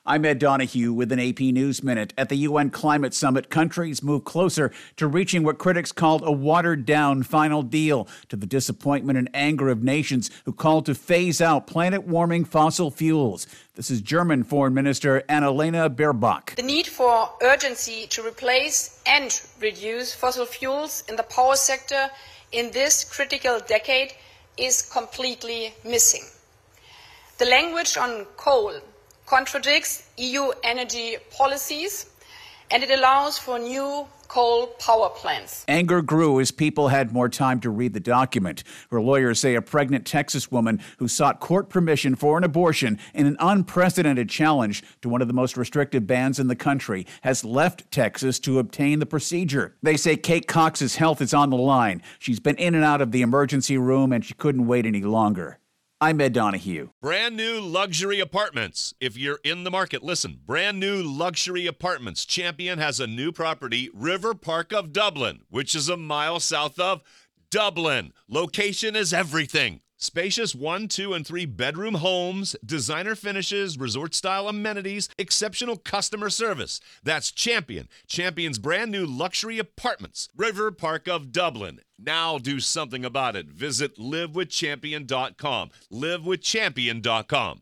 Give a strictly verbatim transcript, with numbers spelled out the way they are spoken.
I'm Ed Donahue with an A P News Minute. At the U N Climate Summit, countries move closer to reaching what critics called a watered-down final deal, to the disappointment and anger of nations who called to phase out planet-warming fossil fuels. This is German Foreign Minister Annalena Baerbock. The need for urgency to replace and reduce fossil fuels in the power sector in this critical decade is completely missing. The language on coal contradicts E U energy policies, and it allows for new coal power plants. Anger grew as people had more time to read the document. Her lawyers say a pregnant Texas woman who sought court permission for an abortion in an unprecedented challenge to one of the most restrictive bans in the country has left Texas to obtain the procedure. They say Kate Cox's health is on the line. She's been in and out of the emergency room, and she couldn't wait any longer. I'm Ed Donahue. Brand new luxury apartments. If you're in the market, listen. Brand new luxury apartments. Champion has a new property, River Park of Dublin, which is a mile south of Dublin. Location is everything. Spacious one, two, and three bedroom homes, designer finishes, resort-style amenities, exceptional customer service. That's Champion. Champion's brand new luxury apartments, River Park of Dublin. Now do something about it. Visit live with champion dot com. live with champion dot com.